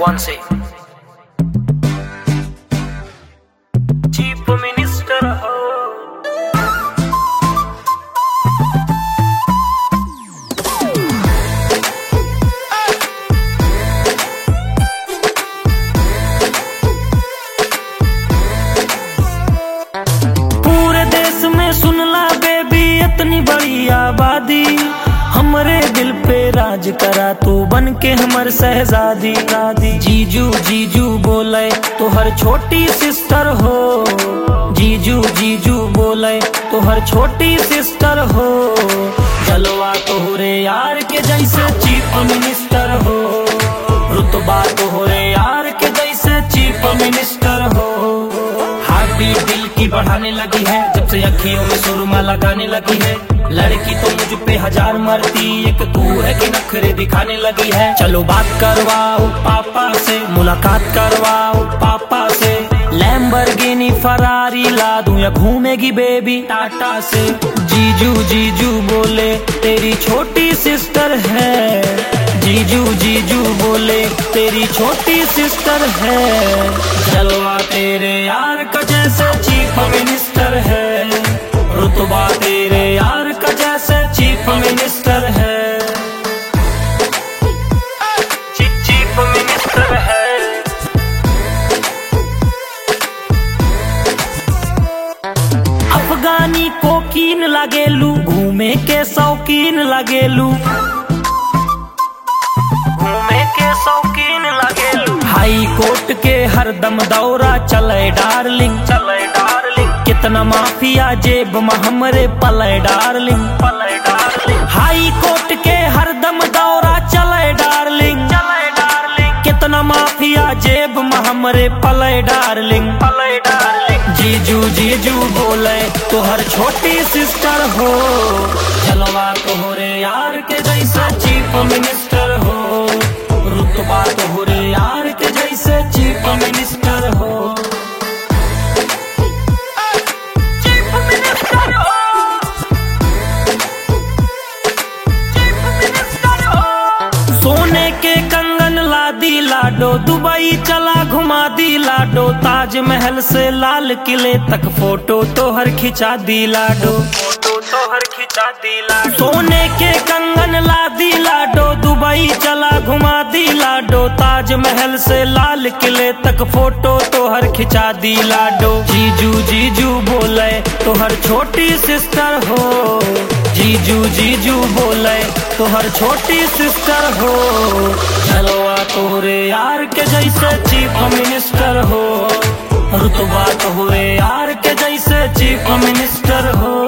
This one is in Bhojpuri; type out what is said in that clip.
वन से चीफ मिनिस्टर हो। पूरे देश में सुनला बेबी इतनी बड़ी आबादी, हमरे दिल पे राज करा तू बन के हमर शहजादी। जीजू जीजू बोले तो हर छोटी सिस्टर हो, जीजू जीजू बोले तो हर छोटी सिस्टर हो। जलवा तोहरे यार के जैसे चीफ मिनिस्टर हो, रुतबा तोहरे यार के जैसे चीफ मिनिस्टर हो। हार्ट बीट दिल की बढ़ाने लगी है जब से अखियों में सुरमा लगाने लगी है। लड़की तो मुझ पे हजार मरती, एक तू है कि नखरे दिखाने लगी है। चलो बात करवाओ पापा से, मुलाकात करवाओ पापा से। लैम्बोर्गिनी फरारी ला दूं या घूमेगी बेबी टाटा से। जीजू जीजू बोले तेरी छोटी सिस्टर है, जीजू जीजू बोले तेरी छोटी सिस्टर है। जलवा तेरे यार का जैसे चीफ मिनिस्टर है, रुतबा तेरे यार का जैसे चीफ मिनिस्टर है। चीफ मिनिस्टर है। अफगानी कोकीन लगेलू, घूमे के शौकीन लगेलू, घूमे के शौकीन लगेलू। हाई कोर्ट के हरदम दौरा चले डार्लिंग, चले डार्लिंग। कितना माफिया जेब में हमरे पले डार्लिंग, पले डार्लिंग। हाई कोर्ट के हरदम दौरा चले डार्लिंग, चले डार्लिंग। कितना माफिया जेब में हमरे पले डार्लिंग, पले डार्लिंग। जीजू जीजू बोले तो हर छोटी सिस्टर हो, जलवा तोहरे यार के जैसा चीफ मिनिस्टर हो, रुतबा तोहरे यार के जैसे चीफ मिनिस्टर हो। चीफ मिनिस्टर हो, चीफ मिनिस्टर हो। सोने के कंगन ला दी लाडो, दुबई चला घुमा दी लाडो। ताजमहल से लाल किले तक फोटो तोहर खिंचा दी लाडो, फोटो तोहर खिंचा दी लाडो। सोने के कंगन ला दी लाडो, दुबई चला घुमा दी लाडो। ताजमहल से लाल किले तक फोटो तोहर खिंचा दी लाडो। जीजू जीजू बोले तो हर छोटी सिस्टर हो, जीजू जीजू बोले तो हर छोटी सिस्टर हो। जलवा तोहरे यार के जैसे चीफ मिनिस्टर हो, रुतबा तोहरे यार के जैसे चीफ मिनिस्टर हो।